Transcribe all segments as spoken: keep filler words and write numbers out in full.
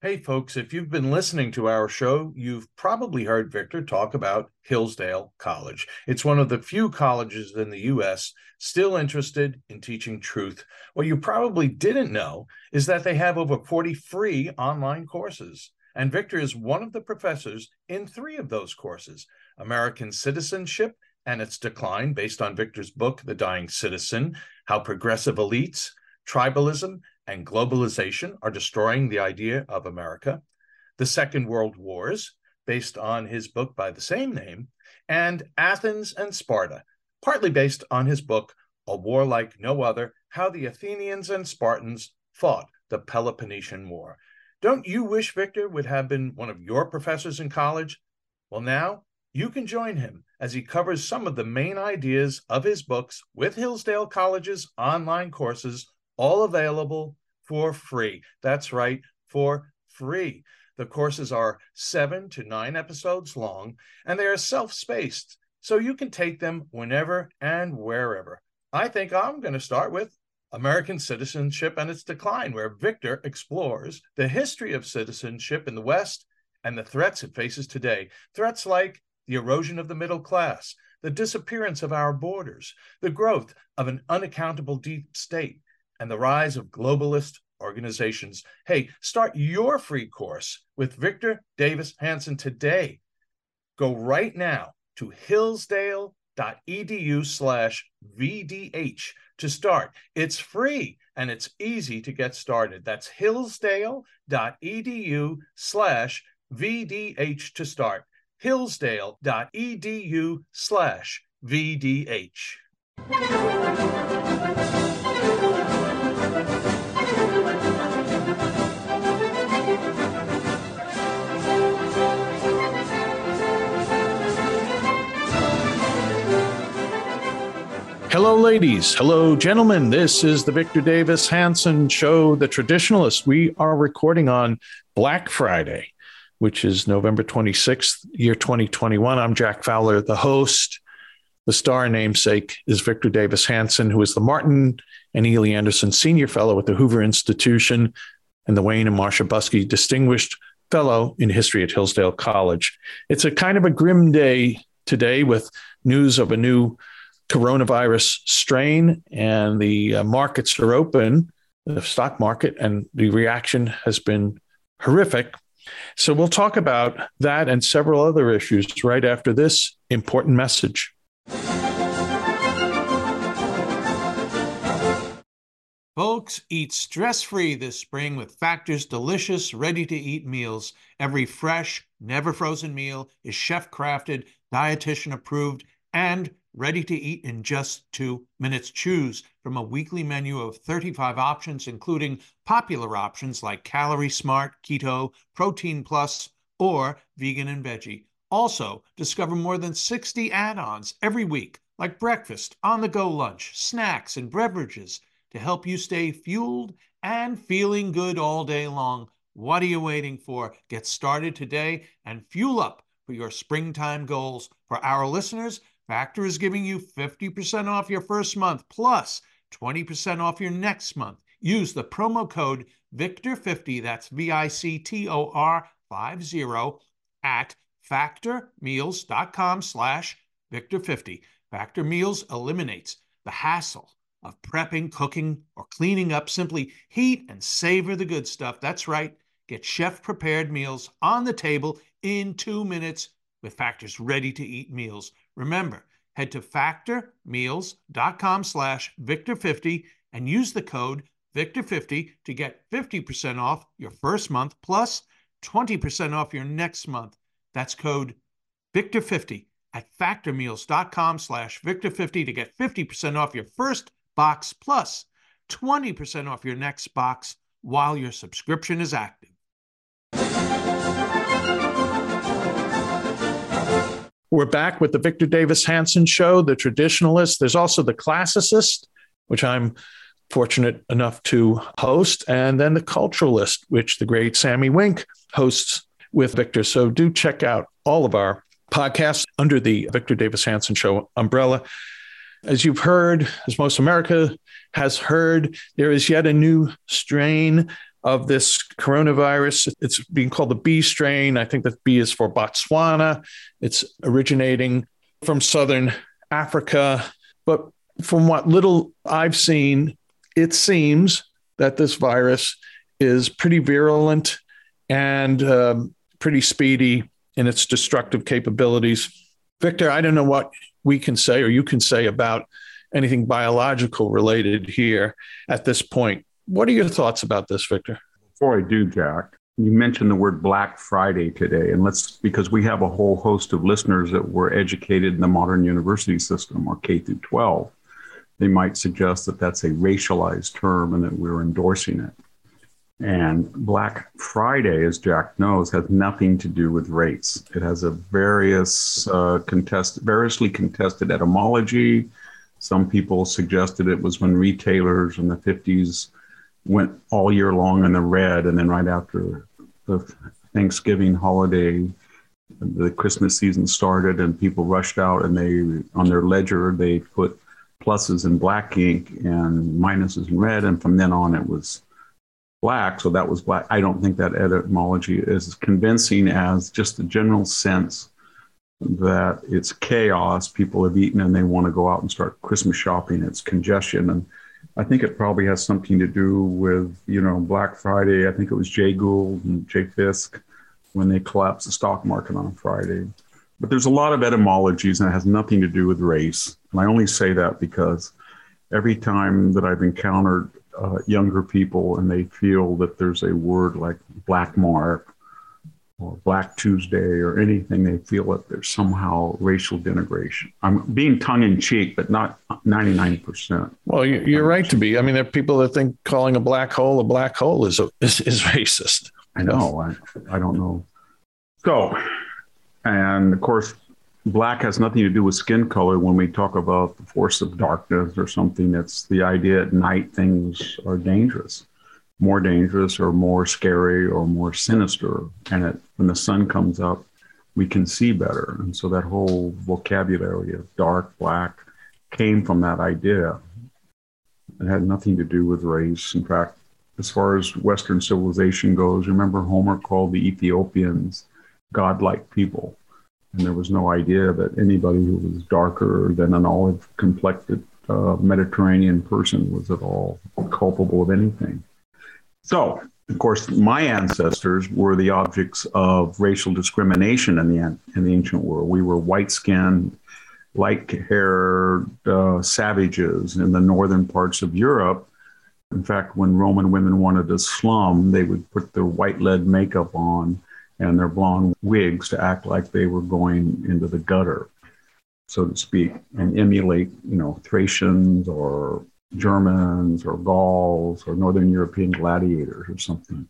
Hey, folks, if you've been listening to our show, you've probably heard Victor talk about Hillsdale College. It's one of the few colleges in the U S still interested in teaching truth. What you probably didn't know is that they have over forty free online courses. And Victor is one of the professors in three of those courses: American Citizenship and Its Decline, based on Victor's book, The Dying Citizen, How Progressive Elites, Tribalism, and Globalization Are Destroying the Idea of America, The Second World Wars, based on his book by the same name, and Athens and Sparta, partly based on his book, A War Like No Other, How the Athenians and Spartans Fought the Peloponnesian War. Don't you wish Victor would have been one of your professors in college? Well, now you can join him as he covers some of the main ideas of his books with Hillsdale College's online courses, all available for free. That's right, for free. The courses are seven to nine episodes long, and they are self-spaced, so you can take them whenever and wherever. I think I'm going to start with American Citizenship and Its Decline, where Victor explores the history of citizenship in the West and the threats it faces today. Threats like the erosion of the middle class, the disappearance of our borders, the growth of an unaccountable deep state, and the rise of globalist organizations. Hey, start your free course with Victor Davis Hanson today. Go right now to hillsdale.edu slash VDH to start. It's free and it's easy to get started. That's hillsdale.edu slash VDH to start. hillsdale.edu slash VDH. Hello, ladies. Hello, gentlemen. This is the Victor Davis Hanson Show, The Traditionalist. We are recording on Black Friday, which is November twenty-sixth, year twenty twenty-one. I'm Jack Fowler, the host. The star namesake is Victor Davis Hanson, who is the Martin and Ely Anderson Senior Fellow at the Hoover Institution and the Wayne and Marcia Buskey Distinguished Fellow in History at Hillsdale College. It's a kind of a grim day today with news of a new coronavirus strain, and the uh, markets are open, the stock market, and the reaction has been horrific. So we'll talk about that and several other issues right after this important message. Folks, eat stress-free this spring with Factor's delicious, ready-to-eat meals. Every fresh, never frozen meal is chef-crafted, dietitian-approved, and ready to eat in just two minutes. Choose from a weekly menu of thirty-five options, including popular options like Calorie Smart, Keto, Protein Plus, or Vegan and Veggie. Also, discover more than sixty add-ons every week, like breakfast, on-the-go lunch, snacks, and beverages to help you stay fueled and feeling good all day long. What are you waiting for? Get started today and fuel up for your springtime goals. For our listeners, Factor is giving you fifty percent off your first month plus twenty percent off your next month. Use the promo code Victor fifty, that's V I C T O R fifty, at factormeals.com slash Victor fifty. Factor Meals eliminates the hassle of prepping, cooking, or cleaning up. Simply heat and savor the good stuff. That's right. Get chef-prepared meals on the table in two minutes with Factor's ready-to-eat meals. Remember, head to factormeals.com slash Victor fifty and use the code Victor fifty to get fifty percent off your first month plus twenty percent off your next month. That's code Victor fifty at factormeals.com slash Victor fifty to get fifty percent off your first box plus twenty percent off your next box while your subscription is active. We're back with the Victor Davis Hanson Show, The Traditionalist. There's also The Classicist, which I'm fortunate enough to host, and then The Culturalist, which the great Sammy Wink hosts with Victor. So do check out all of our podcasts under the Victor Davis Hanson Show umbrella. As you've heard, as most America has heard, there is yet a new strain of this coronavirus. It's being called the B strain. I think that B is for Botswana. It's originating from southern Africa. But from what little I've seen, it seems that this virus is pretty virulent and um, pretty speedy in its destructive capabilities. Victor, I don't know what we can say or you can say about anything biological related here at this point. What are your thoughts about this, Victor? Before I do, Jack, you mentioned the word Black Friday today, and let's, because we have a whole host of listeners that were educated in the modern university system or K through twelve, they might suggest that that's a racialized term and that we're endorsing it. And Black Friday, as Jack knows, has nothing to do with race. It has a various uh, contest, variously contested etymology. Some people suggested it was when retailers in the fifties went all year long in the red, and then right after the Thanksgiving holiday, the Christmas season started, and people rushed out, and they, on their ledger, they put pluses in black ink and minuses in red, and from then on it was black, so that was black. I don't think that etymology is as convincing as just the general sense that it's chaos. People have eaten and they want to go out and start Christmas shopping. It's congestion. And I think it probably has something to do with, you know, Black Friday. I think it was Jay Gould and Jay Fisk when they collapsed the stock market on a Friday. But there's a lot of etymologies and it has nothing to do with race. And I only say that because every time that I've encountered uh, younger people and they feel that there's a word like black mark or Black Tuesday or anything, they feel that there's somehow racial denigration. I'm being tongue-in-cheek, but not ninety-nine percent. Well, you're right to be. I mean, there are people that think calling a black hole a black hole is is, is racist. I know. I, I don't know. So, and of course, black has nothing to do with skin color. When we talk about the force of darkness or something, it's the idea at night things are dangerous. More dangerous or more scary or more sinister. And it, when the sun comes up, we can see better. And so that whole vocabulary of dark, black came from that idea. It had nothing to do with race. In fact, as far as Western civilization goes, remember Homer called the Ethiopians godlike people. And there was no idea that anybody who was darker than an olive-complected uh, Mediterranean person was at all culpable of anything. So, of course, my ancestors were the objects of racial discrimination in the in the ancient world. We were white-skinned, light-haired uh, savages in the northern parts of Europe. In fact, when Roman women wanted to slum, they would put their white lead makeup on and their blonde wigs to act like they were going into the gutter, so to speak, and emulate, you know, Thracians or Germans or Gauls or Northern European gladiators or something.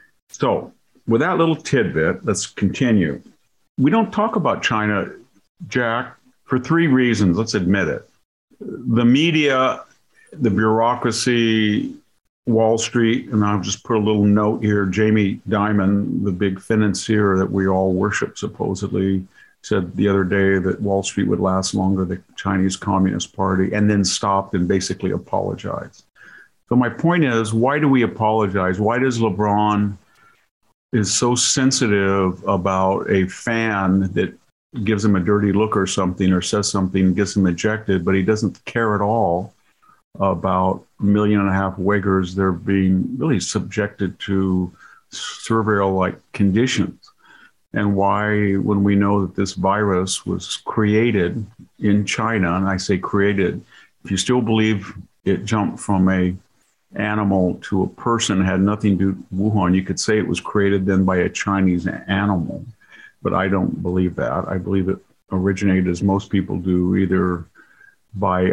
So with that little tidbit, let's continue. We don't talk about China, Jack, for three reasons. Let's admit it. The media, the bureaucracy, Wall Street, and I'll just put a little note here. Jamie Dimon, the big financier that we all worship supposedly, said the other day that Wall Street would last longer than the Chinese Communist Party, and then stopped and basically apologized. So my point is, why do we apologize? Why does LeBron is so sensitive about a fan that gives him a dirty look or something, or says something, gets him ejected, but he doesn't care at all about a million and a half Uyghurs? They're being really subjected to surveil-like conditions. And why, when we know that this virus was created in China, and I say created, if you still believe it jumped from a animal to a person, had nothing to do with Wuhan, you could say it was created then by a Chinese animal. But I don't believe that. I believe it originated, as most people do, either by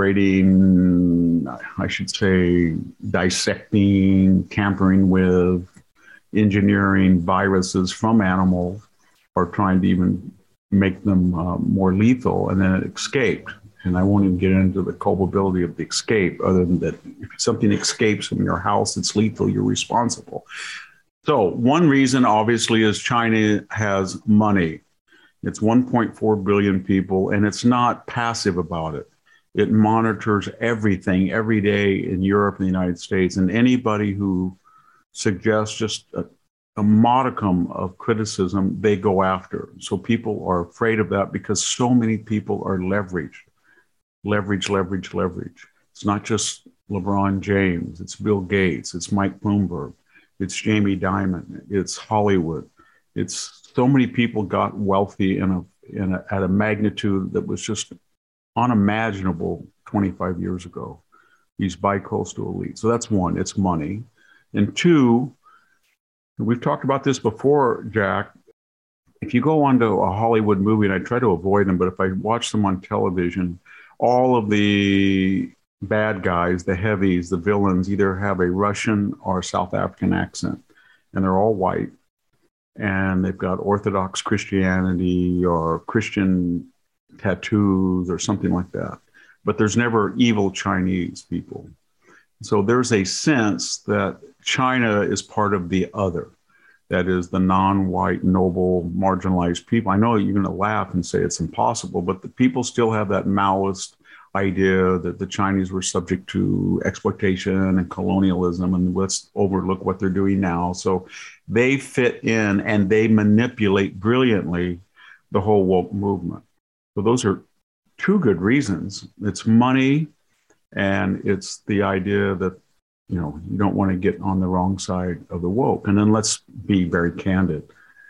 operating, I should say, dissecting, tampering with, engineering viruses from animals, or trying to even make them uh, more lethal, and then it escaped. And I won't even get into the culpability of the escape, other than that if something escapes from your house, it's lethal, you're responsible. So one reason, obviously, is China has money. It's one point four billion people, and it's not passive about it. It monitors everything every day in Europe and the United States, and anybody who suggests just a, a modicum of criticism, they go after. So people are afraid of that because so many people are leveraged, leverage, leverage, leverage. It's not just LeBron James, it's Bill Gates, it's Mike Bloomberg, it's Jamie Dimon, it's Hollywood. It's so many people got wealthy in a, in a, at a magnitude that was just unimaginable twenty-five years ago, these bi-coastal elites. So that's one, it's money. And two, we've talked about this before, Jack. If you go onto a Hollywood movie, and I try to avoid them, but if I watch them on television, all of the bad guys, the heavies, the villains, either have a Russian or South African accent, and they're all white, and they've got Orthodox Christianity or Christian tattoos or something like that. But there's never evil Chinese people. So there's a sense that China is part of the other. That is the non-white, noble, marginalized people. I know you're going to laugh and say it's impossible, but the people still have that Maoist idea that the Chinese were subject to exploitation and colonialism, and let's overlook what they're doing now. So they fit in and they manipulate brilliantly the whole woke movement. So those are two good reasons. It's money, and it's the idea that, you know, you don't want to get on the wrong side of the woke. And then let's be very candid.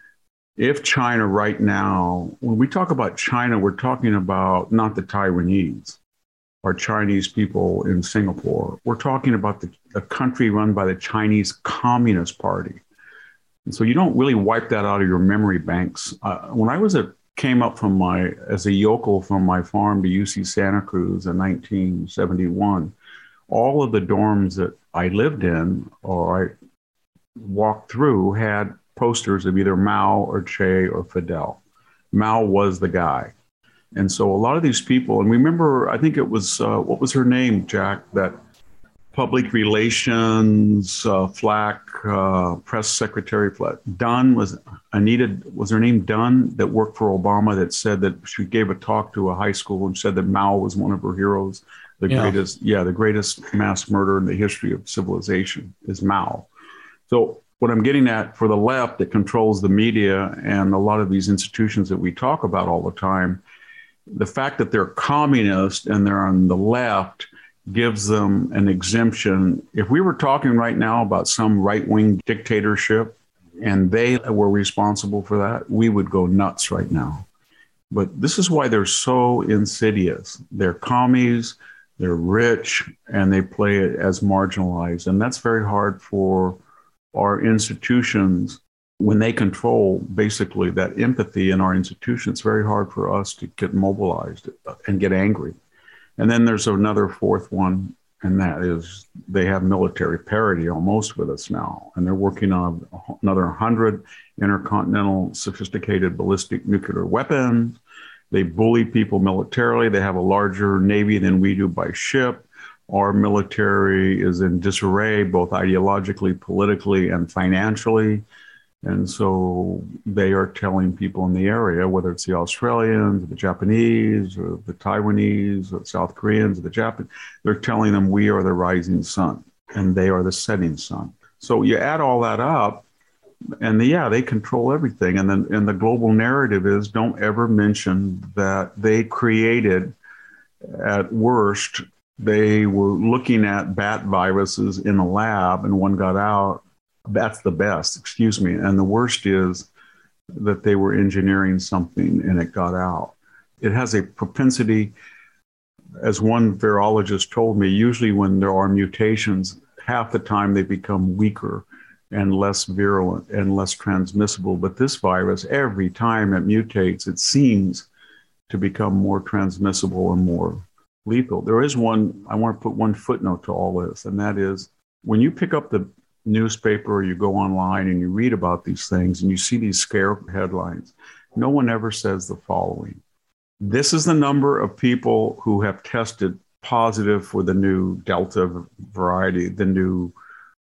If China right now, when we talk about China, we're talking about not the Taiwanese or Chinese people in Singapore. We're talking about the, a country run by the Chinese Communist Party. And so you don't really wipe that out of your memory banks. Uh, when I was a came up from my, as a yokel from my farm to U C Santa Cruz in nineteen seventy-one, all of the dorms that I lived in or I walked through had posters of either Mao or Che or Fidel. Mao was the guy. And so a lot of these people, and remember, I think it was, uh, what was her name, Jack, that public relations, uh, Flack, uh, press secretary Flack, Dunn, was Anita, was her name Dunn, that worked for Obama, that said that she gave a talk to a high school and said that Mao was one of her heroes. The yeah. greatest, yeah, the greatest mass murder in the history of civilization is Mao. So what I'm getting at, for the left that controls the media and a lot of these institutions that we talk about all the time, the fact that they're communist and they're on the left gives them an exemption. If we were talking right now about some right-wing dictatorship and they were responsible for that, we would go nuts right now. But this is why they're so insidious. They're commies, they're rich, and they play it as marginalized. And that's very hard for our institutions when they control basically that empathy in our institutions. It's very hard for us to get mobilized and get angry. And then there's another fourth one, and that is they have military parity almost with us now. And they're working on another one hundred intercontinental sophisticated ballistic nuclear weapons. They bully people militarily. They have a larger Navy than we do by ship. Our military is in disarray, both ideologically, politically, and financially. And so they are telling people in the area, whether it's the Australians, or the Japanese, or the Taiwanese, or the South Koreans, or the Japanese, they're telling them we are the rising sun and they are the setting sun. So you add all that up, and the, yeah, they control everything. And then and the global narrative is don't ever mention that they created, at worst, they were looking at bat viruses in a lab and one got out. That's the best, excuse me. And the worst is that they were engineering something and it got out. It has a propensity, as one virologist told me, usually when there are mutations, half the time they become weaker and less virulent and less transmissible. But this virus, every time it mutates, it seems to become more transmissible and more lethal. There is one, I want to put one footnote to all this, and that is when you pick up the newspaper or you go online and you read about these things and you see these scare headlines, no one ever says the following: this is the number of people who have tested positive for the new Delta variety, the new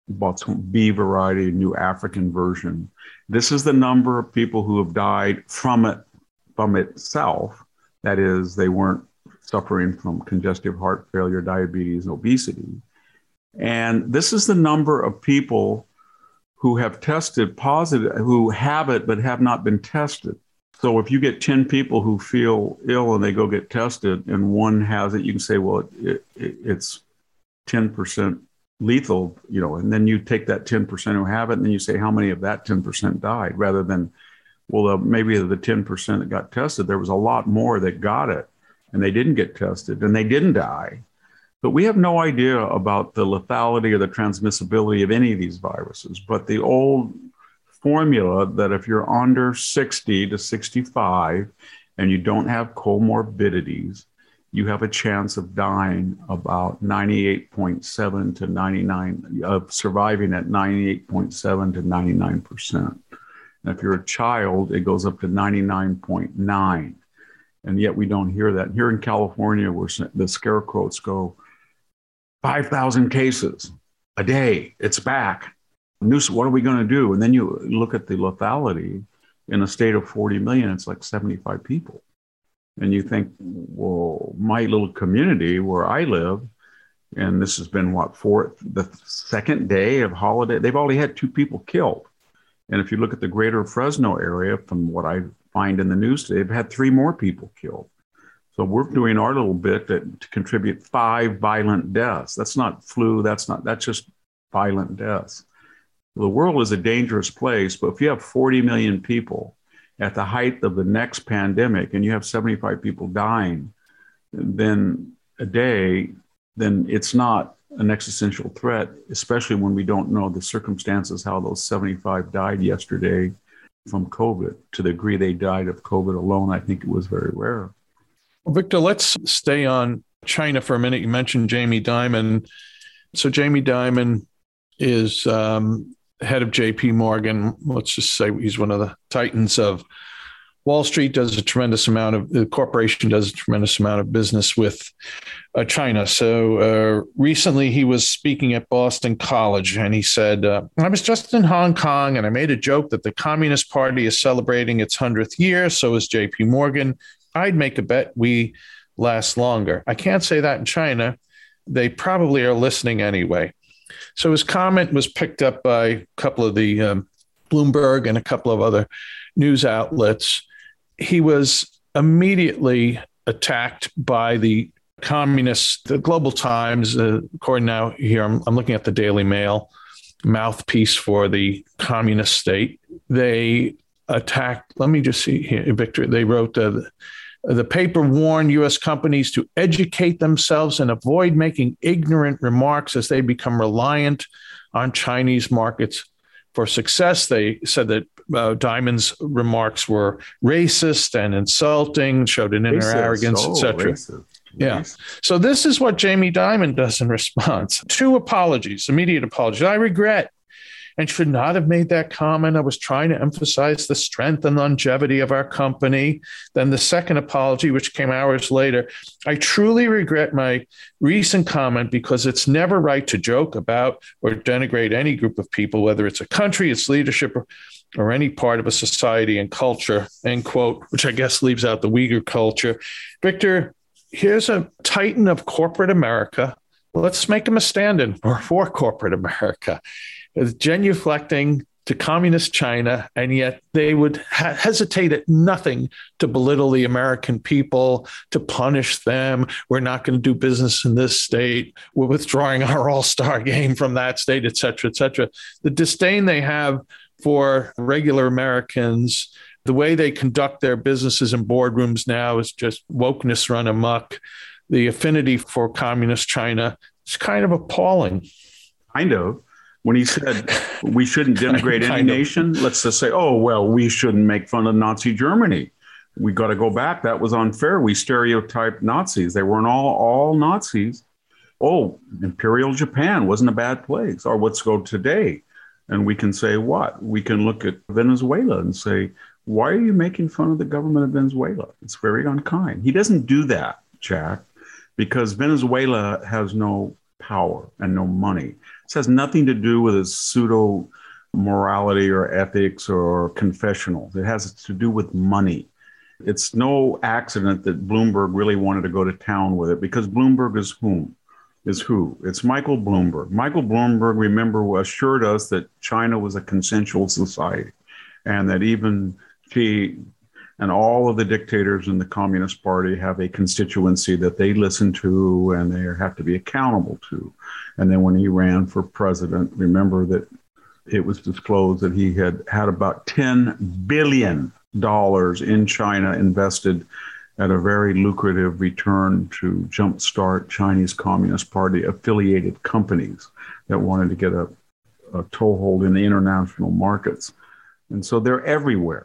B variety, new African version. This is the number of people who have died from it, from itself. That is, they weren't suffering from congestive heart failure, diabetes, and obesity. And this is the number of people who have tested positive, who have it but have not been tested. So if you get ten people who feel ill and they go get tested and one has it, you can say, well, it, it, it's ten percent lethal, you know, and then you take that ten percent who have it and then you say, how many of that ten percent died, rather than, well, uh, maybe of the ten percent that got tested, there was a lot more that got it and they didn't get tested and they didn't die. But we have no idea about the lethality or the transmissibility of any of these viruses. But the old formula that if you're under sixty to sixty-five and you don't have comorbidities, you have a chance of dying about ninety-eight point seven to ninety-nine, of surviving at ninety-eight point seven to ninety-nine percent. And if you're a child, it goes up to ninety-nine point nine. And yet we don't hear that. Here in California, where the scare quotes go, five thousand cases a day, it's back. News, what are we going to do? And then you look at the lethality in a state of forty million, it's like seventy-five people. And you think, well, my little community where I live, and this has been what, fourth, the second day of holiday, they've already had two people killed. And if you look at the greater Fresno area, from what I find in the news today, they've had three more people killed. So we're doing our little bit to, to contribute five violent deaths. That's not flu. That's not, that's just violent deaths. The world is a dangerous place, but if you have forty million people at the height of the next pandemic and you have seventy-five people dying, then a day, then it's not an existential threat, especially when we don't know the circumstances, how those seventy-five died yesterday from COVID. To the degree they died of COVID alone, I think it was very rare. Well, Victor, let's stay on China for a minute. You mentioned Jamie Dimon. So Jamie Dimon is um, head of J P Morgan. Let's just say he's one of the titans of Wall Street, does a tremendous amount of, the corporation does a tremendous amount of business with uh, China. So uh, recently he was speaking at Boston College and he said, uh, I was just in Hong Kong and I made a joke that the Communist Party is celebrating its hundredth year. So is J P Morgan. I'd make a bet we last longer. I can't say that in China. They probably are listening anyway. So his comment was picked up by a couple of the um, Bloomberg and a couple of other news outlets. He was immediately attacked by the communists, the Global Times, uh, according now here, I'm, I'm looking at the Daily Mail, mouthpiece for the communist state. They attacked, let me just see here, Victor, they wrote, uh, the paper warned U S companies to educate themselves and avoid making ignorant remarks as they become reliant on Chinese markets for success. They said that uh, Dimon's remarks were racist and insulting, showed an inner racist. arrogance, oh, et cetera. Racist. Yeah. Racist. So this is what Jamie Dimon does in response. Two apologies, immediate apologies. I regret and should not have made that comment. I was trying to emphasize the strength and longevity of our company. Then the second apology, which came hours later, I truly regret my recent comment because it's never right to joke about or denigrate any group of people, whether it's a country, its leadership, or, or any part of a society and culture, end quote, which I guess leaves out the Uyghur culture. Victor, here's a titan of corporate America. Let's make him a stand-in for, for corporate America. Genuflecting to communist China, and yet they would ha- hesitate at nothing to belittle the American people, to punish them. We're not going to do business in this state. We're withdrawing our all-star game from that state, et cetera, et cetera. The disdain they have for regular Americans, the way they conduct their businesses in boardrooms now is just wokeness run amok. The affinity for communist China is kind of appalling. Kind of. When he said we shouldn't denigrate any nation, let's just say, oh, well, we shouldn't make fun of Nazi Germany. We got to go back. That was unfair. We stereotyped Nazis. They weren't all, all Nazis. Oh, Imperial Japan wasn't a bad place. Or let's go today. And we can say what? We can look at Venezuela and say, why are you making fun of the government of Venezuela? It's very unkind. He doesn't do that, Jack, because Venezuela has no power and no money. This has nothing to do with his pseudo morality or ethics or confessionals. It has to do with money. It's no accident that Bloomberg really wanted to go to town with it, because Bloomberg is whom? is who? It's Michael Bloomberg. Michael Bloomberg, remember, assured us that China was a consensual society and that even he and all of the dictators in the Communist Party have a constituency that they listen to and they have to be accountable to. And then when he ran for president, remember that it was disclosed that he had had about ten billion dollars in China invested at a very lucrative return to jumpstart Chinese Communist Party affiliated companies that wanted to get a, a toehold in the international markets. And so they're everywhere.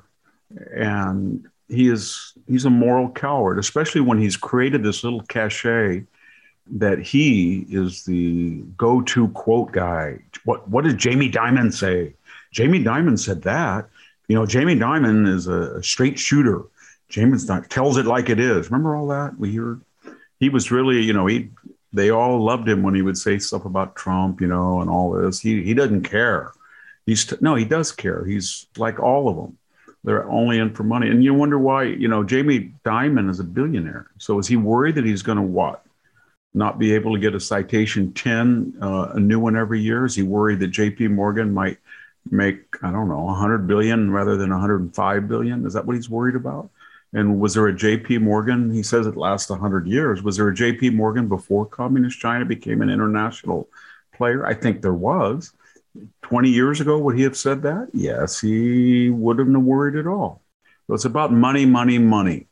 And he is he's a moral coward, especially when he's created this little cachet that he is the go-to quote guy. What what did Jamie Dimon say? Jamie Dimon said that. You know, Jamie Dimon is a, a straight shooter. James tells it like it is. Remember all that? We hear he was really, you know, he they all loved him when he would say stuff about Trump, you know, and all this. He he doesn't care. He's t- no, he does care. He's like all of them. They're only in for money. And you wonder why, you know, Jamie Dimon is a billionaire. So is he worried that he's going to what? Not be able to get a citation ten, uh, a new one every year? Is he worried that J P Morgan might make, I don't know, one hundred billion rather than one hundred five billion? Is that what he's worried about? And was there a J P Morgan? He says it lasts one hundred years. Was there a J P Morgan before Communist China became an international player? I think there was. twenty years ago, would he have said that? Yes, he wouldn't have worried at all. So it's about money, money, money.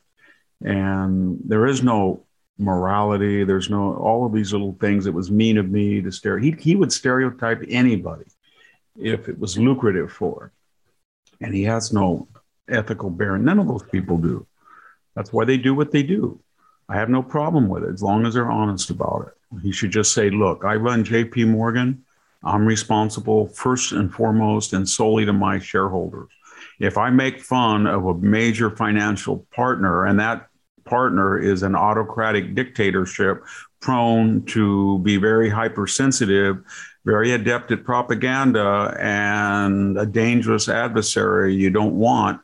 And there is no morality. There's no, all of these little things. It was mean of me to stare. He, he would stereotype anybody if it was lucrative for him. And he has no ethical bearing. None of those people do. That's why they do what they do. I have no problem with it as long as they're honest about it. He should just say, look, I run J P Morgan. I'm responsible first and foremost and solely to my shareholders. If I make fun of a major financial partner and that partner is an autocratic dictatorship prone to be very hypersensitive, very adept at propaganda, and a dangerous adversary you don't want,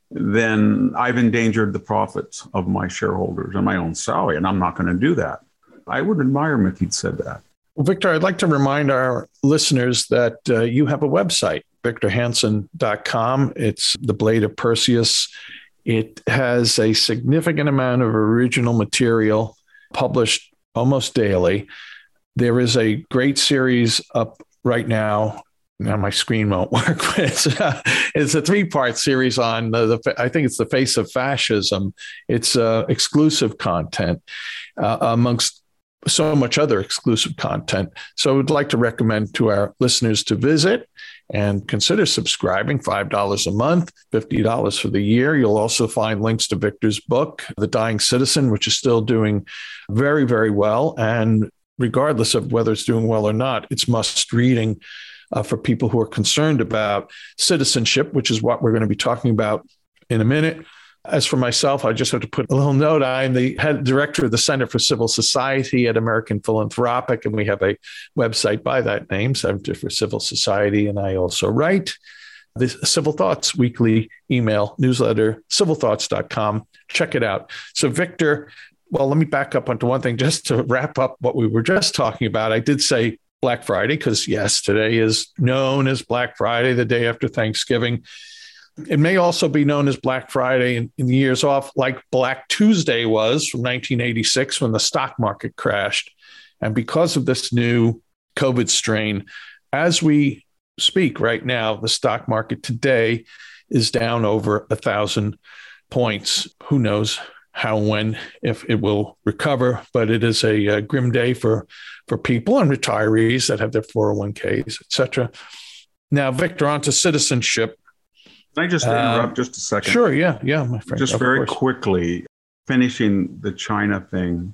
then I've endangered the profits of my shareholders and my own salary, and I'm not going to do that. I would admire him if he'd said that. Well, Victor, I'd like to remind our listeners that uh, you have a website, victor hansen dot com. It's The Blade of Perseus. It has a significant amount of original material published almost daily. There is a great series up right now. Now my screen won't work. It's, uh, it's a three-part series on the, the, I think it's The Face of Fascism. It's uh, exclusive content uh, amongst so much other exclusive content. So I would like to recommend to our listeners to visit and consider subscribing, five dollars a month, fifty dollars for the year. You'll also find links to Victor's book, The Dying Citizen, which is still doing very, very well. And regardless of whether it's doing well or not, it's must reading uh, for people who are concerned about citizenship, which is what we're going to be talking about in a minute. As for myself, I just have to put a little note. I'm the head director of the Center for Civil Society at American Philanthropic, and we have a website by that name, Center for Civil Society. And I also write the Civil Thoughts weekly email newsletter, civil thoughts dot com. Check it out. So, Victor, well, let me back up onto one thing just to wrap up what we were just talking about. I did say Black Friday because, yes, today is known as Black Friday, the day after Thanksgiving. It may also be known as Black Friday in, in the years off, like Black Tuesday was from nineteen eighty-six when the stock market crashed. And because of this new COVID strain, as we speak right now, the stock market today is down over a thousand points. Who knows how, when, if it will recover, but it is a, a grim day for, for people and retirees that have their four oh one k's, et cetera. Now, Victor, on to citizenship. Can I just interrupt uh, just a second? Sure, yeah, yeah, my friend. Just very course. quickly, finishing the China thing,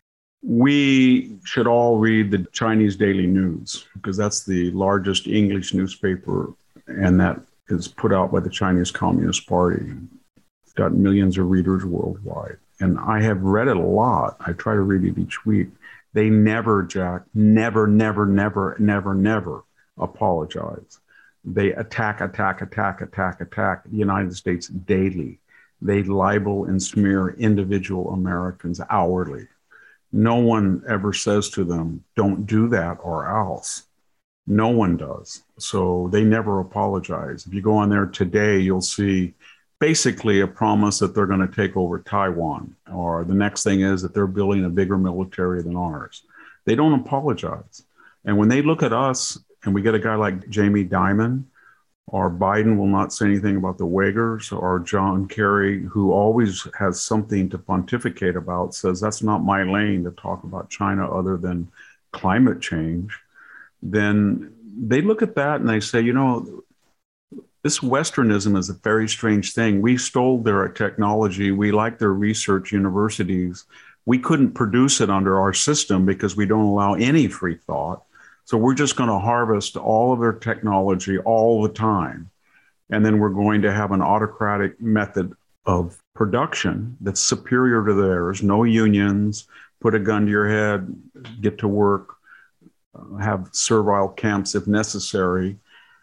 we should all read the Chinese Daily News because that's the largest English newspaper, and that is put out by the Chinese Communist Party. It's got millions of readers worldwide. And I have read it a lot. I try to read it each week. They never, Jack, never, never, never, never, never apologize. They attack, attack, attack, attack, attack the United States daily. They libel and smear individual Americans hourly. No one ever says to them, don't do that or else. No one does. So they never apologize. If you go on there today, you'll see basically a promise that they're going to take over Taiwan, or the next thing is that they're building a bigger military than ours. They don't apologize. And when they look at us and we get a guy like Jamie Dimon, or Biden will not say anything about the Uyghurs, or John Kerry, who always has something to pontificate about, says that's not my lane to talk about China other than climate change, then they look at that and they say, you know, this Westernism is a very strange thing. We stole their technology. We like their research universities. We couldn't produce it under our system because we don't allow any free thought. So we're just going to harvest all of their technology all the time. And then we're going to have an autocratic method of production that's superior to theirs. No unions, put a gun to your head, get to work, uh, have servile camps if necessary.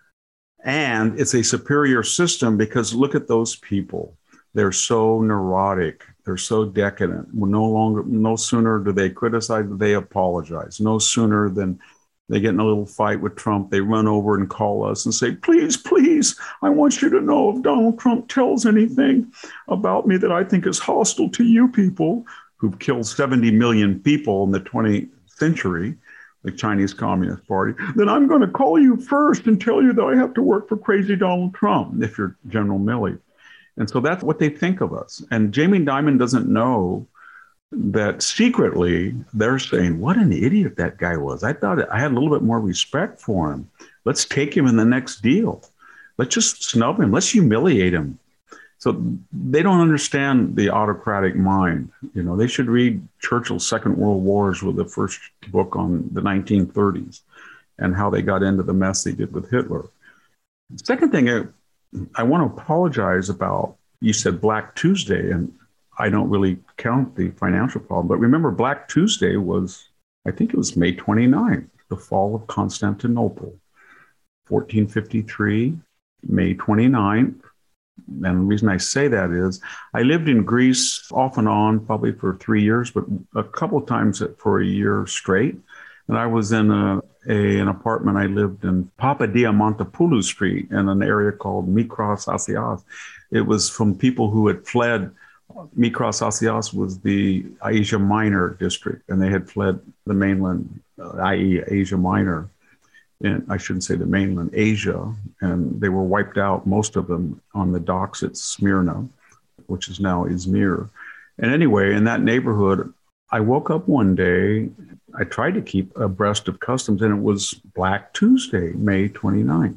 And it's a superior system because look at those people. They're so neurotic. They're so decadent. No longer, no sooner do they criticize, they apologize. No sooner than they get in a little fight with Trump, they run over and call us and say, please, please, I want you to know if Donald Trump tells anything about me that I think is hostile to you people who've killed seventy million people in the twentieth century, the Chinese Communist Party, then I'm going to call you first and tell you that I have to work for crazy Donald Trump, if you're General Milley. And so that's what they think of us. And Jamie Dimon doesn't know that secretly they're saying, what an idiot that guy was. I thought I had a little bit more respect for him. Let's take him in the next deal. Let's just snub him. Let's humiliate him. So they don't understand the autocratic mind. You know, they should read Churchill's Second World Wars with the first book on the nineteen thirties and how they got into the mess they did with Hitler. The second thing I, I want to apologize about, you said Black Tuesday, and I don't really count the financial problem, but remember Black Tuesday was, I think it was May twenty-ninth, the fall of Constantinople, fourteen fifty-three, May twenty-ninth. And the reason I say that is I lived in Greece off and on, probably for three years, but a couple of times for a year straight. And I was in a, a an apartment. I lived in Papadiamantopoulou Street in an area called Mikros Asias. It was from people who had fled. Mikros Asias was the Asia Minor district, and they had fled the mainland, uh, that is. Asia Minor. And I shouldn't say the mainland, Asia, and they were wiped out, most of them, on the docks at Smyrna, which is now Izmir. And anyway, in that neighborhood, I woke up one day, I tried to keep abreast of customs, and it was Black Tuesday, May twenty-ninth.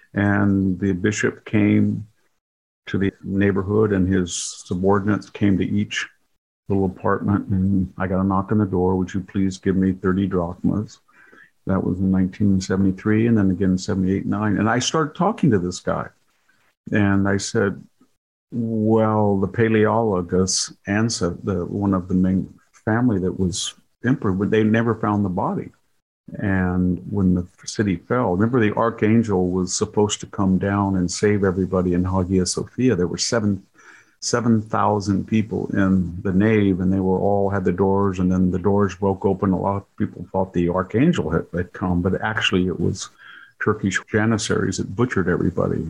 And the bishop came to the neighborhood, and his subordinates came to each little apartment, and I got a knock on the door, would you please give me thirty drachmas? That was in nineteen seventy-three, and then again in seventy-eight, nine. And I started talking to this guy. And I said, well, the Paleologus ancestor, the one of the main family that was emperor, but they never found the body. And when the city fell, remember the archangel was supposed to come down and save everybody in Hagia Sophia. There were seven seven thousand people in the nave, and they were all had the doors, and then the doors broke open. A lot of people thought the archangel had, had come, but actually it was Turkish janissaries that butchered everybody.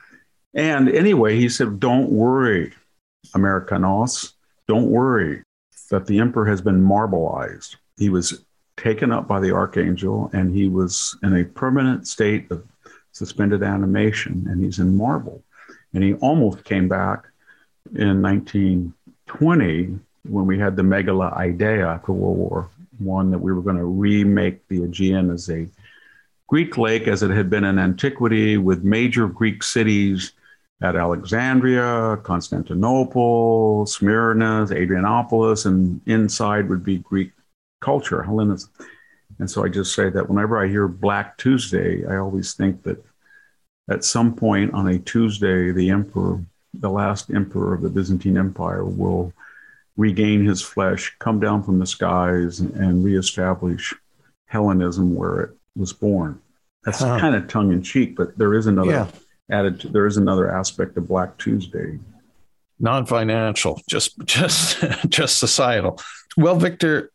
And anyway, he said, don't worry, Americanos, don't worry that the emperor has been marbleized. He was taken up by the archangel, and he was in a permanent state of suspended animation, and he's in marble. And he almost came back in nineteen twenty, when we had the Megala idea after World War One, that we were going to remake the Aegean as a Greek lake as it had been in antiquity, with major Greek cities at Alexandria, Constantinople, Smyrna, Adrianopolis, and inside would be Greek culture, Hellenism. And so I just say that whenever I hear Black Tuesday, I always think that at some point on a Tuesday, the emperor, the last emperor of the Byzantine Empire, will regain his flesh, come down from the skies, and reestablish Hellenism where it was born. That's huh. kind of tongue in cheek, but there is another yeah. added. To, there is another aspect of Black Tuesday. Non-financial, just just just societal. Well, Victor,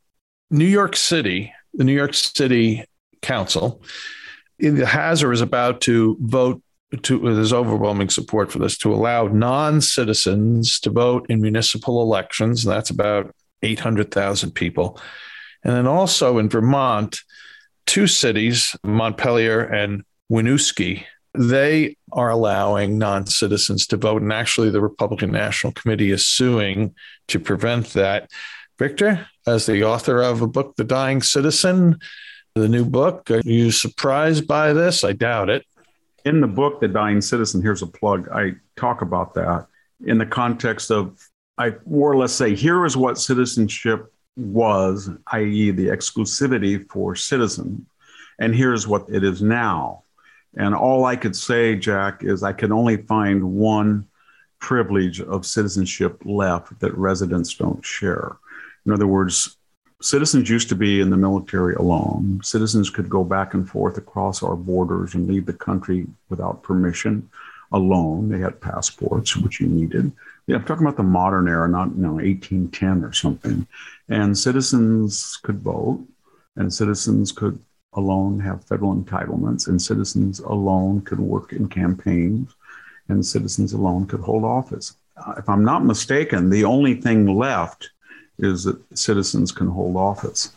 New York City, the New York City Council, either has or is about to vote to, there's overwhelming support for this, to allow non-citizens to vote in municipal elections. That's about eight hundred thousand people. And then also in Vermont, two cities, Montpelier and Winooski, they are allowing non-citizens to vote. And actually, the Republican National Committee is suing to prevent that. Victor, as the author of a book, The Dying Citizen, the new book, are you surprised by this? I doubt it. In the book, The Dying Citizen, here's a plug, I talk about that in the context of, I more or less say, here is what citizenship was, that is the exclusivity for citizens, and here's what it is now. And all I could say, Jack, is I can only find one privilege of citizenship left that residents don't share. In other words, citizens used to be in the military alone. Citizens could go back and forth across our borders and leave the country without permission alone. They had passports, which you needed. Yeah, I'm talking about the modern era, not you know eighteen ten or something. And citizens could vote, and citizens could alone have federal entitlements, and citizens alone could work in campaigns, and citizens alone could hold office. Uh, if I'm not mistaken, the only thing left is that citizens can hold office.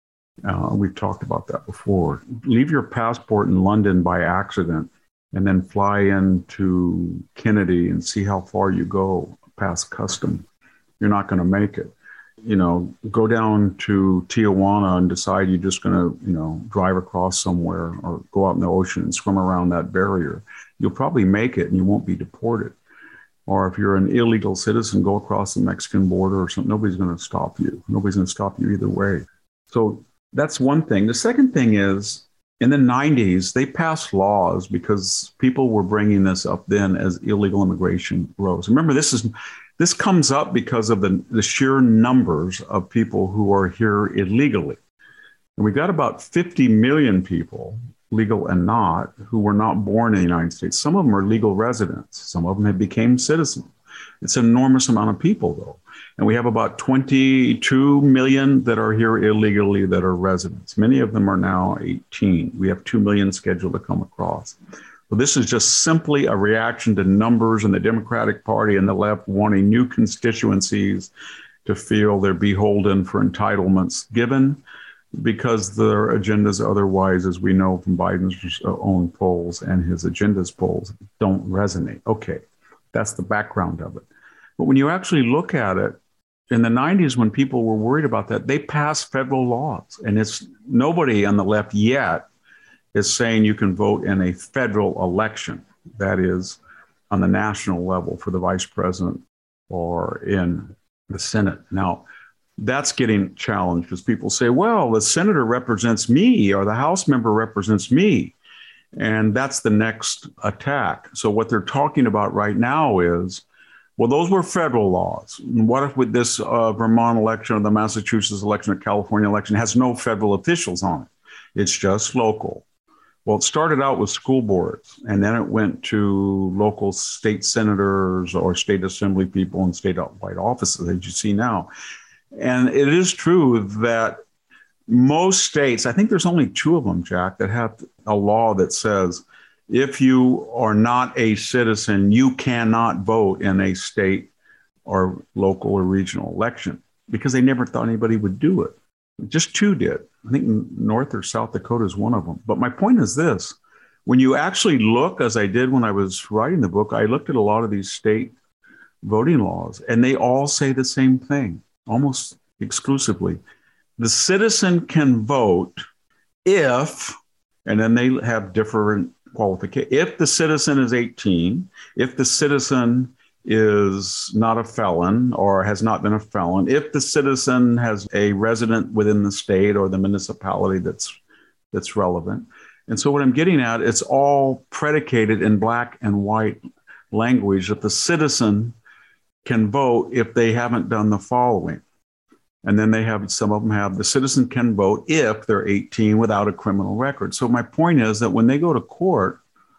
Uh, we've talked about that before. Leave your passport in London by accident and then fly into Kennedy and see how far you go past custom. You're not going to make it. You know, go down to Tijuana and decide you're just going to, you know, drive across somewhere or go out in the ocean and swim around that barrier. You'll probably make it and you won't be deported. Or if you're an illegal citizen, go across the Mexican border or something. Nobody's going to stop you. Nobody's going to stop you either way. So that's one thing. The second thing is, in the nineties, they passed laws because people were bringing this up then as illegal immigration rose. Remember, this is this comes up because of the, the sheer numbers of people who are here illegally. And we got about fifty million people, legal and not, who were not born in the United States. Some of them are legal residents. Some of them have become citizens. It's an enormous amount of people, though. And we have about twenty-two million that are here illegally that are residents. Many of them are now eighteen. We have two million scheduled to come across. So this is just simply a reaction to numbers and the Democratic Party and the left wanting new constituencies to feel they're beholden for entitlements given because their agendas otherwise, as we know from Biden's own polls and his agendas polls, don't resonate. Okay, that's the background of it. But when you actually look at it, in the nineties, when people were worried about that, they passed federal laws. And it's nobody on the left yet is saying you can vote in a federal election, that is, on the national level for the vice president or in the Senate. Now, that's getting challenged because people say, well, the senator represents me or the House member represents me. And that's the next attack. So what they're talking about right now is, well, those were federal laws. What if with this uh, Vermont election or the Massachusetts election or California election has no federal officials on it? It's just local. Well, it started out with school boards, and then it went to local state senators or state assembly people in statewide offices, as you see now. And it is true that most states, I think there's only two of them, Jack, that have a law that says if you are not a citizen, you cannot vote in a state or local or regional election because they never thought anybody would do it. Just two did. I think North or South Dakota is one of them. But my point is this. When you actually look, as I did when I was writing the book, I looked at a lot of these state voting laws, and they all say the same thing, almost exclusively. The citizen can vote if, and then they have different qualifications. If the citizen is eighteen, if the citizen is not a felon or has not been a felon, if the citizen has a resident within the state or the municipality that's that's relevant. And so what I'm getting at, it's all predicated in black and white language that the citizen can vote if they haven't done the following. And then they have, some of them have, the citizen can vote if they're eighteen without a criminal record. So my point is that when they go to court,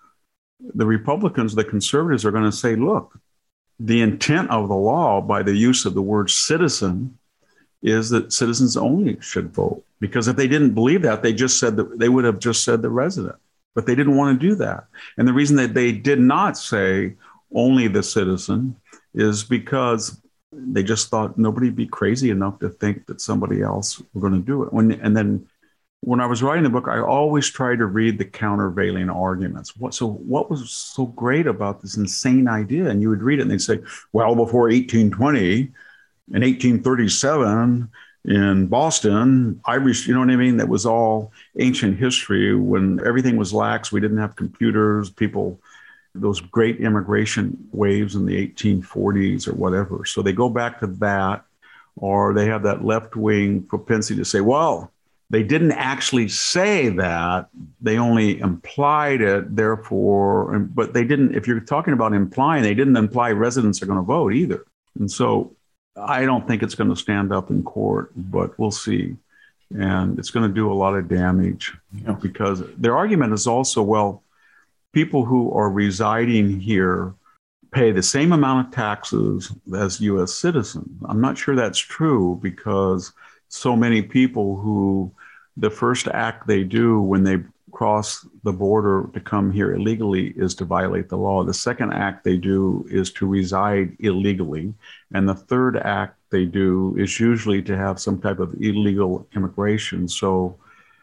the Republicans, the conservatives are going to say, look, the intent of the law by the use of the word citizen is that citizens only should vote. Because if they didn't believe that, they just said that they would have just said the resident. But they didn't want to do that. And the reason that they did not say only the citizen is because they just thought nobody'd be crazy enough to think that somebody else were going to do it. When, and then when I was writing the book, I always tried to read the countervailing arguments. What, so what was so great about this insane idea? And you would read it and they'd say, well, before eighteen twenty, in eighteen thirty-seven, in Boston, Irish, you know what I mean? That was all ancient history when everything was lax. We didn't have computers, people, those great immigration waves in the eighteen forties or whatever. So they go back to that, or they have that left-wing propensity to say, well, they didn't actually say that, they only implied it, therefore, but they didn't, if you're talking about implying, they didn't imply residents are going to vote either. And so I don't think it's going to stand up in court, but we'll see. And it's going to do a lot of damage, yeah, because their argument is also, well, people who are residing here pay the same amount of taxes as U S citizens. I'm not sure that's true, because so many people who the first act they do when they cross the border to come here illegally is to violate the law. The second act they do is to reside illegally. And the third act they do is usually to have some type of illegal immigration. So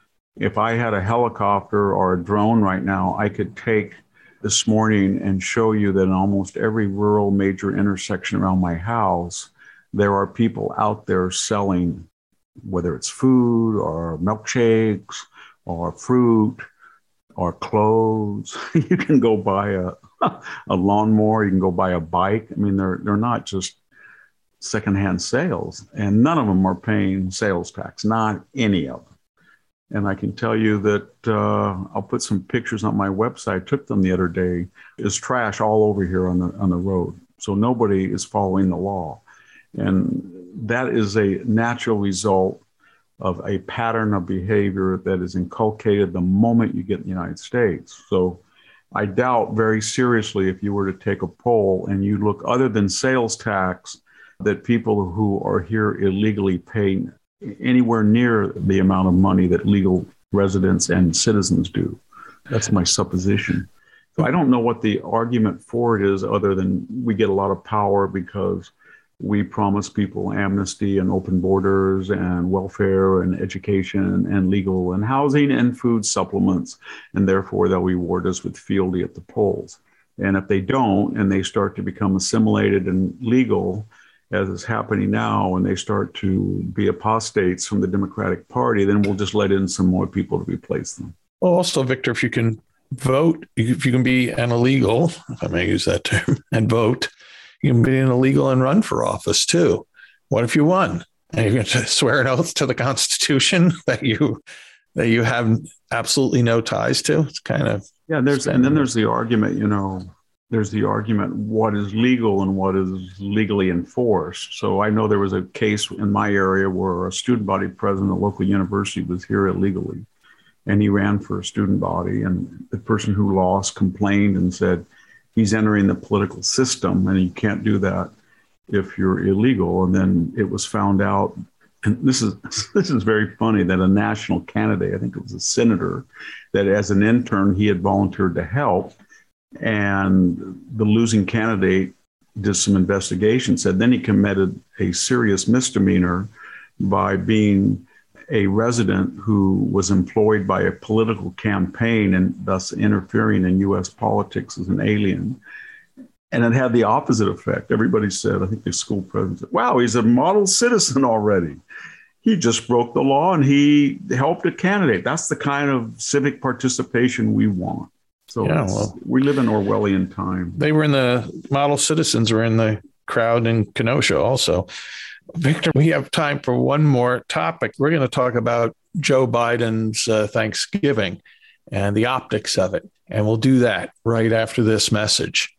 if I had a helicopter or a drone right now, I could take this morning and show you that in almost every rural major intersection around my house, there are people out there selling, whether it's food or milkshakes or fruit or clothes. You can go buy a, a lawnmower, you can go buy a bike. I mean, they're, they're not just secondhand sales, and none of them are paying sales tax, not any of them. And I can tell you that uh, I'll put some pictures on my website. I took them the other day. There's trash all over here on the on the road. So nobody is following the law. And that is a natural result of a pattern of behavior that is inculcated the moment you get in the United States. So I doubt very seriously, if you were to take a poll and you look other than sales tax, that people who are here illegally pay anywhere near the amount of money that legal residents and citizens do. That's my supposition. So I don't know what the argument for it is, other than we get a lot of power because we promise people amnesty and open borders and welfare and education and legal and housing and food supplements, and therefore they'll reward us with fealty at the polls. And if they don't, and they start to become assimilated and legal, as is happening now, and they start to be apostates from the Democratic Party, then we'll just let in some more people to replace them. Well, also, Victor, if you can vote, if you can be an illegal, if I may use that term, and vote, you can be an illegal and run for office too. What if you won? And you're going to swear an oath to the Constitution that you that you have absolutely no ties to? It's kind of yeah. There's and then there's the argument, you know. There's the argument, what is legal and what is legally enforced. So I know there was a case in my area where a student body president of a local university was here illegally, and he ran for a student body, and the person who lost complained and said, he's entering the political system and you can't do that if you're illegal. And then it was found out, and this is this is very funny, that a national candidate, I think it was a senator, that as an intern he had volunteered to help. And the losing candidate did some investigation, said then he committed a serious misdemeanor by being a resident who was employed by a political campaign and thus interfering in U S politics as an alien. And it had the opposite effect. Everybody said, I think the school president said, wow, he's a model citizen already. He just broke the law and he helped a candidate. That's the kind of civic participation we want. So yeah, well, we live in Orwellian time. They were in the model citizens were in the crowd in Kenosha also. Victor, we have time for one more topic. We're going to talk about Joe Biden's uh, Thanksgiving and the optics of it. And we'll do that right after this message.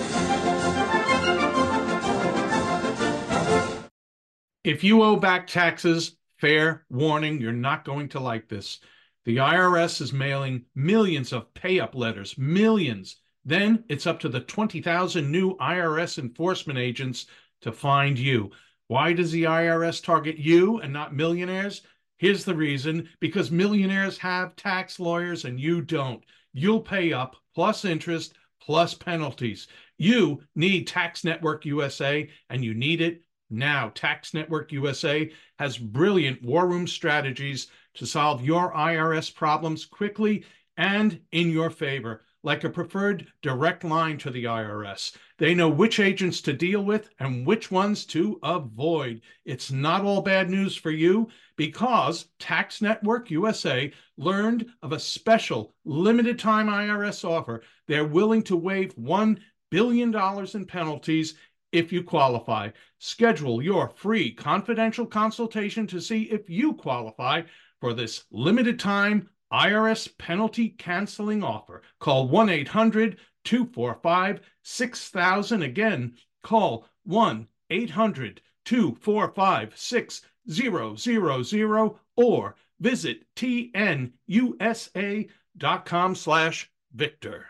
If you owe back taxes, fair warning, you're not going to like this. The I R S is mailing millions of pay-up letters, millions. Then it's up to the twenty thousand new I R S enforcement agents to find you. Why does the I R S target you and not millionaires? Here's the reason: because millionaires have tax lawyers and you don't. You'll pay up plus interest plus penalties. You need Tax Network U S A, and you need it now. Tax Network U S A has brilliant war room strategies to solve your I R S problems quickly and in your favor, like a preferred direct line to the I R S. They know which agents to deal with and which ones to avoid. It's not all bad news for you, because Tax Network U S A learned of a special limited time I R S offer. They're willing to waive one billion dollars in penalties if you qualify. Schedule your free confidential consultation to see if you qualify for this limited time I R S penalty canceling offer. Call one eight hundred two four five six thousand. Again, call one eight hundred two four five six thousand or visit tnusa dot com slash Victor.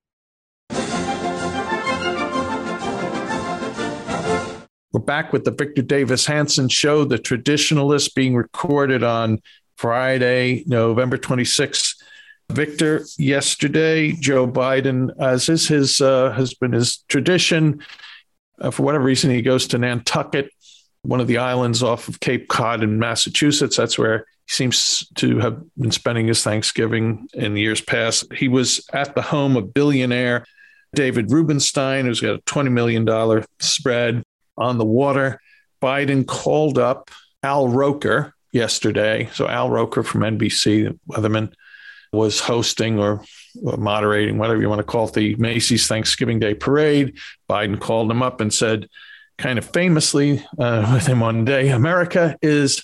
We're back with the Victor Davis Hanson Show, The Traditionalist, being recorded on Friday, November twenty-sixth. Victor, yesterday, Joe Biden, as is his uh, has been his tradition, uh, for whatever reason, he goes to Nantucket, one of the islands off of Cape Cod in Massachusetts. That's where he seems to have been spending his Thanksgiving in years past. He was at the home of billionaire David Rubenstein, who's got a twenty million dollars spread on the water. Biden called up Al Roker yesterday. So Al Roker from N B C, Weatherman, was hosting or moderating, whatever you want to call it, the Macy's Thanksgiving Day Parade. Biden called him up and said, kind of famously uh, with him one day, America is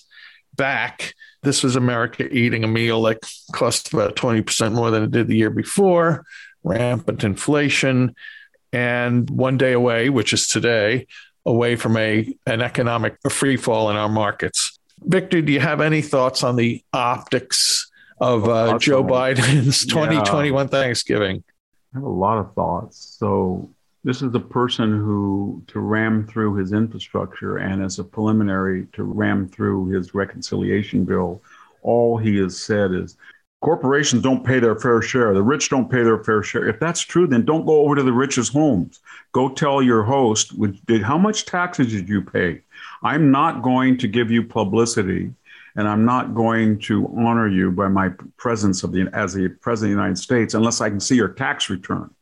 back. This was America eating a meal that cost about twenty percent more than it did the year before, rampant inflation, and one day away, which is today, away from a an economic free fall in our markets. Victor, do you have any thoughts on the optics of uh, Joe Biden's twenty twenty-one yeah. Thanksgiving? I have a lot of thoughts. So this is the person who, to ram through his infrastructure and as a preliminary to ram through his reconciliation bill, all he has said is corporations don't pay their fair share. The rich don't pay their fair share. If that's true, then don't go over to the rich's homes. Go tell your host, how much taxes did you pay? I'm not going to give you publicity, and I'm not going to honor you by my presence of the, as the president of the United States unless I can see your tax return.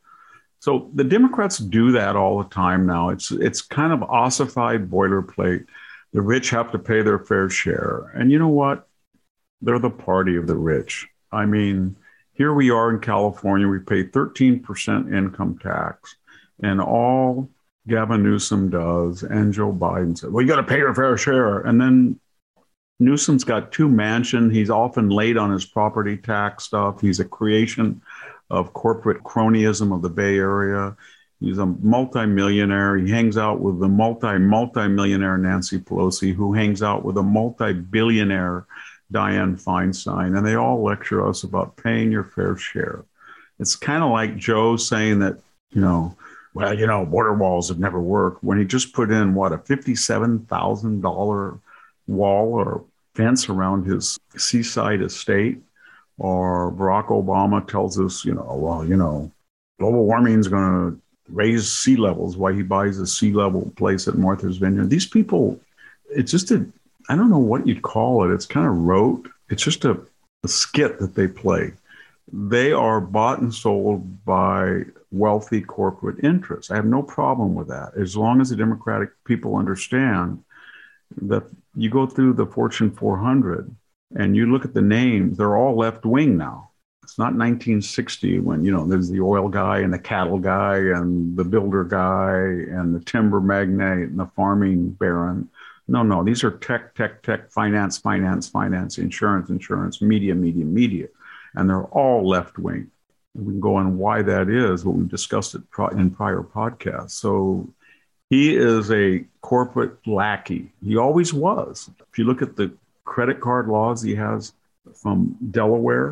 So the Democrats do that all the time now. It's it's kind of ossified boilerplate. The rich have to pay their fair share. And you know what? They're the party of the rich. I mean, here we are in California. We pay thirteen percent income tax. And all Gavin Newsom does and Joe Biden said, well, you got to pay your fair share. And then Newsom's got two mansions. He's often late on his property tax stuff. He's a creation of corporate cronyism of the Bay Area. He's a multimillionaire. He hangs out with the multi, multi-millionaire Nancy Pelosi, who hangs out with a multi-billionaire Dianne Feinstein. And they all lecture us about paying your fair share. It's kind of like Joe saying that, you know, well, you know, border walls have never worked, when he just put in, what, a fifty-seven thousand dollars wall or fence around his seaside estate. Or Barack Obama tells us, you know, well, you know, global warming is going to raise sea levels, why he buys a sea level place at Martha's Vineyard. These people, it's just a, I don't know what you'd call it. It's kind of rote. It's just a, a skit that they play. They are bought and sold by wealthy corporate interests. I have no problem with that, as long as the Democratic people understand that you go through the Fortune four hundred and you look at the names, they're all left wing now. It's not nineteen sixty when, you know, there's the oil guy and the cattle guy and the builder guy and the timber magnate and the farming baron. No, no, these are tech, tech, tech, finance, finance, finance, insurance, insurance, media, media, media. And they're all left wing. We can go on why that is, but we've discussed it in prior podcasts. So he is a corporate lackey. He always was. If you look at the credit card laws he has from Delaware,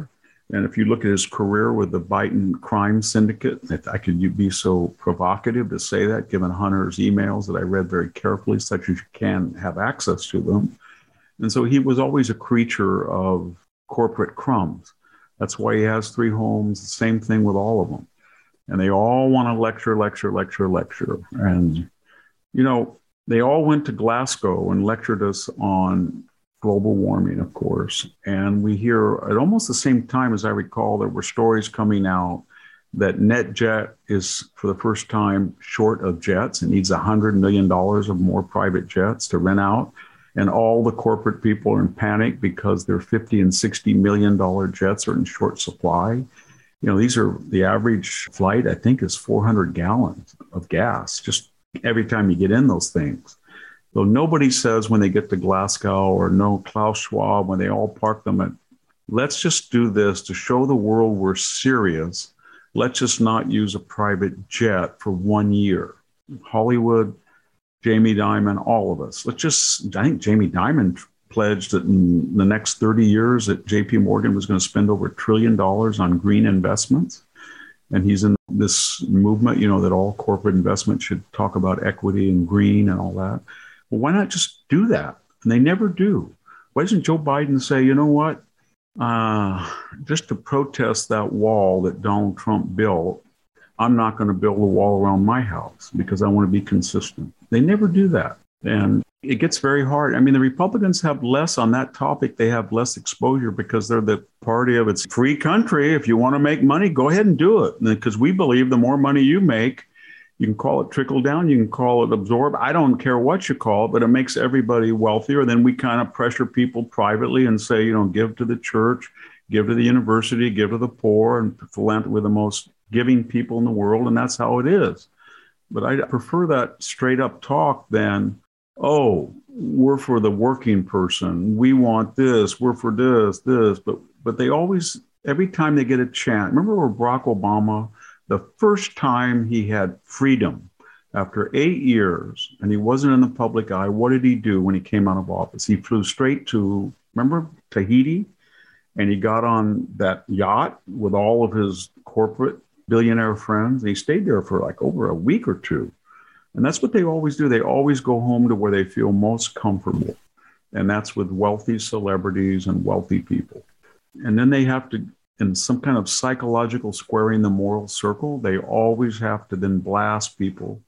And if you look at his career with the Biden crime syndicate, if I could be so provocative to say that, given Hunter's emails that I read very carefully, such as you can have access to them. And so he was always a creature of corporate crumbs. That's why he has three homes, the same thing with all of them. And they all want to lecture, lecture, lecture, lecture. And, you know, they all went to Glasgow and lectured us on global warming, of course. And we hear at almost the same time, as I recall, there were stories coming out that NetJet is for the first time short of jets and needs one hundred million dollars of more private jets to rent out. And all the corporate people are in panic because their fifty and sixty million dollars jets are in short supply. You know, these are the average flight, I think, is four hundred gallons of gas just every time you get in those things. So nobody says when they get to Glasgow, or no Klaus Schwab, when they all park them at, let's just do this to show the world we're serious. Let's just not use a private jet for one year. Hollywood, Jamie Dimon, all of us. Let's just, I think Jamie Dimon pledged that in the next thirty years that J P Morgan was going to spend over a trillion dollars on green investments. And he's in this movement, you know, that all corporate investment should talk about equity and green and all that. Well, why not just do that? And they never do. Why doesn't Joe Biden say, you know what, uh, just to protest that wall that Donald Trump built, I'm not going to build a wall around my house because I want to be consistent. They never do that. And it gets very hard. I mean, the Republicans have less on that topic. They have less exposure because they're the party of it's free country. If you want to make money, go ahead and do it. Because we believe the more money you make, you can call it trickle down, you can call it absorb. I don't care what you call it, but it makes everybody wealthier. Then we kind of pressure people privately and say, you know, give to the church, give to the university, give to the poor, and philanthropy with the most giving people in the world. And that's how it is. But I prefer that straight up talk than, oh, we're for the working person. We want this. We're for this, this. But but they always, every time they get a chance, remember where Barack Obama, the first time he had freedom after eight years and he wasn't in the public eye, what did he do when he came out of office? He flew straight to, remember, Tahiti? And he got on that yacht with all of his corporate billionaire friends. And he stayed there for like over a week or two. And that's what they always do. They always go home to where they feel most comfortable. And that's with wealthy celebrities and wealthy people. And then they have to, in some kind of psychological squaring the moral circle, they always have to then blast people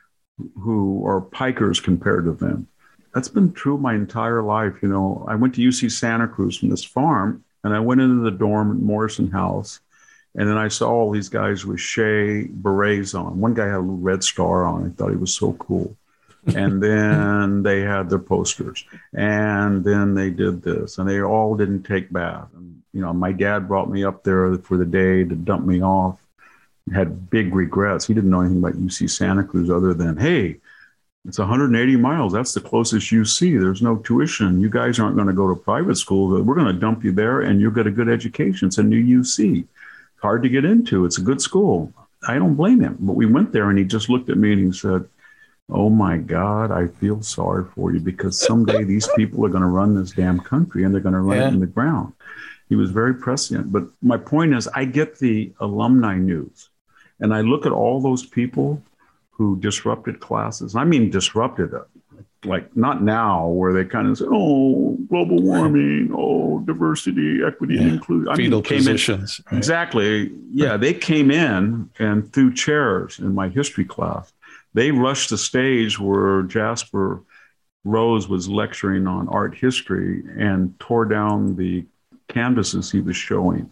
who are pikers compared to them. That's been true my entire life. You know, I went to U C Santa Cruz from this farm, and I went into the dorm at Morrison House, and then I saw all these guys with Shea berets on. One guy had a little red star on. I thought he was so cool. And then they had their posters, and then they did this, and they all didn't take baths. And, you know, my dad brought me up there for the day to dump me off. Had big regrets. He didn't know anything about U C Santa Cruz other than, hey, it's one hundred eighty miles. That's the closest U C. There's no tuition. You guys aren't going to go to private school. We're going to dump you there, and you'll get a good education. It's a new U C. It's hard to get into. It's a good school. I don't blame him. But we went there, and he just looked at me, and he said, oh, my God, I feel sorry for you because someday these people are going to run this damn country, and they're going to run yeah. it in the ground. He was very prescient. But my point is, I get the alumni news, and I look at all those people who disrupted classes. I mean, disrupted it. Like not now where they kind of say, oh, global warming, oh, diversity, equity, yeah. and inclusion. I Fetal mean, came positions. In, right. Exactly. Yeah, they came in and threw chairs in my history class. They rushed the stage where Jasper Rose was lecturing on art history and tore down the canvases he was showing.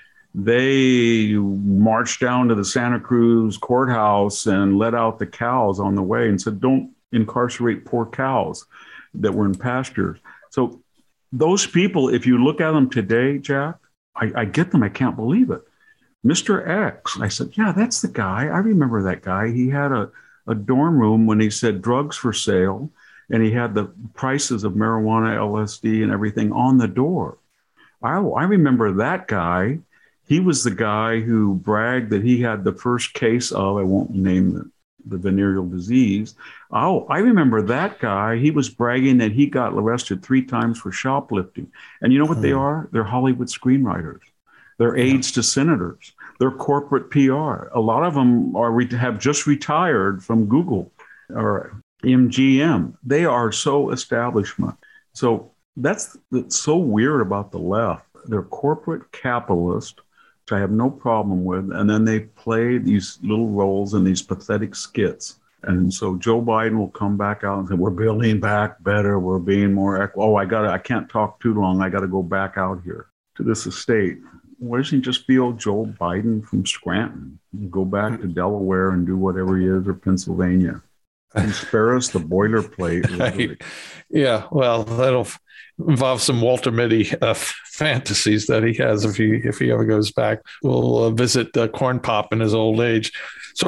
They marched down to the Santa Cruz courthouse and let out the cows on the way and said, don't incarcerate poor cows that were in pastures. So those people, if you look at them today, Jack, I, I get them. I can't believe it. Mister X, I said, yeah, that's the guy. I remember that guy. He had a, a dorm room when he said drugs for sale, and he had the prices of marijuana, L S D, and everything on the door. I, I remember that guy. He was the guy who bragged that he had the first case of, I won't name the, the venereal disease. Oh, I remember that guy. He was bragging that he got arrested three times for shoplifting. And you know what hmm. they are? They're Hollywood screenwriters. They're aides to senators. They're corporate P R. A lot of them are have just retired from Google or M G M. They are so establishment. So that's, that's so weird about the left. They're corporate capitalists, which I have no problem with. And then they play these little roles in these pathetic skits. And so Joe Biden will come back out and say, we're building back better. We're being more equal. Oh, I got I can't talk too long. I got to go back out here to this estate. Why doesn't he just be old Joe Biden from Scranton? Go back to Delaware and do whatever he is, or Pennsylvania. And spare us the boilerplate. Right. Yeah, well, that'll involve some Walter Mitty uh, fantasies that he has if he if he ever goes back. We'll uh, visit uh, Corn Pop in his old age. So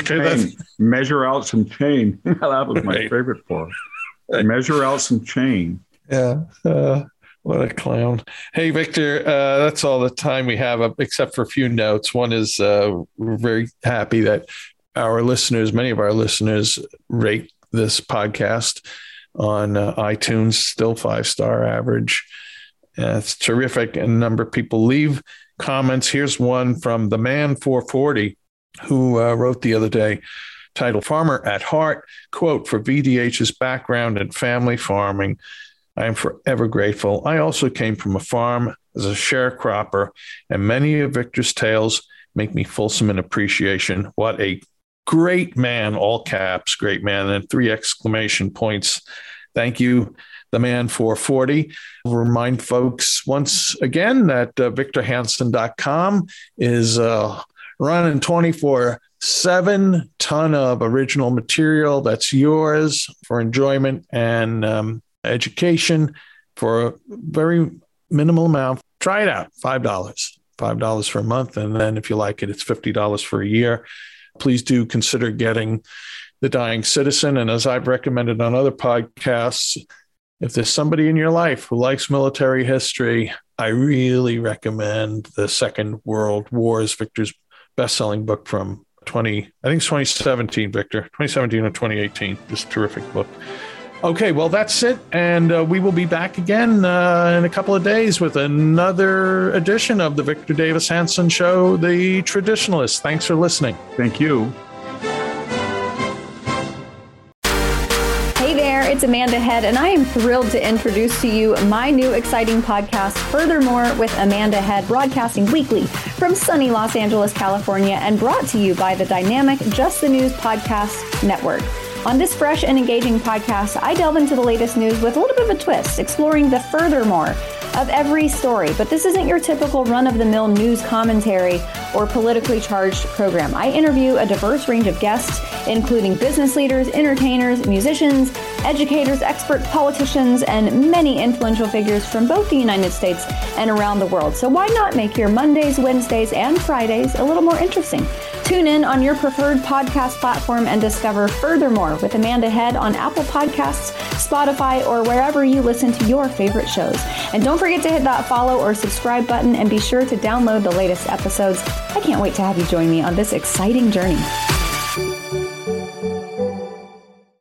measure out some chain. That was my right. favorite part. Measure out some chain. Yeah. Uh, what a clown. Hey, Victor, uh, that's all the time we have, uh, except for a few notes. One is uh, we're very happy that our listeners, many of our listeners, rate this podcast on uh, iTunes, still five-star average. Uh, it's terrific. And a number of people leave comments. Here's one from the man four forty, who uh, wrote the other day, titled Farmer at Heart, quote, for V D H's background in family farming, I am forever grateful. I also came from a farm as a sharecropper, and many of Victor's tales make me fulsome in appreciation. What a great man, all caps, great man, and three exclamation points. Thank you, the man four forty. I'll remind folks once again that uh, victor hansen dot com is uh, running twenty-four seven, ton of original material that's yours for enjoyment and um, education for a very minimal amount. Try it out, five dollars, five dollars for a month. And then if you like it, it's fifty dollars for a year. Please do consider getting The Dying Citizen. And as I've recommended on other podcasts, if there's somebody in your life who likes military history, I really recommend The Second World Wars, Victor's best-selling book from twenty, I think it's twenty seventeen, Victor, twenty seventeen or twenty eighteen. Just a terrific book. Okay, well, that's it. And uh, we will be back again uh, in a couple of days with another edition of the Victor Davis Hanson Show, The Traditionalist. Thanks for listening. Thank you. Hey there, it's Amanda Head, and I am thrilled to introduce to you my new exciting podcast, Furthermore with Amanda Head, broadcasting weekly from sunny Los Angeles, California, and brought to you by the dynamic Just the News Podcast Network. On this fresh and engaging podcast, I delve into the latest news with a little bit of a twist, exploring the furthermore of every story. But this isn't your typical run-of-the-mill news commentary or politically charged program. I interview a diverse range of guests, including business leaders, entertainers, musicians, educators, experts, politicians, and many influential figures from both the United States and around the world. So why not make your Mondays, Wednesdays, and Fridays a little more interesting? Tune in on your preferred podcast platform and discover Furthermore with Amanda Head on Apple Podcasts, Spotify, or wherever you listen to your favorite shows. And don't forget to hit that follow or subscribe button, and be sure to download the latest episodes. I can't wait to have you join me on this exciting journey.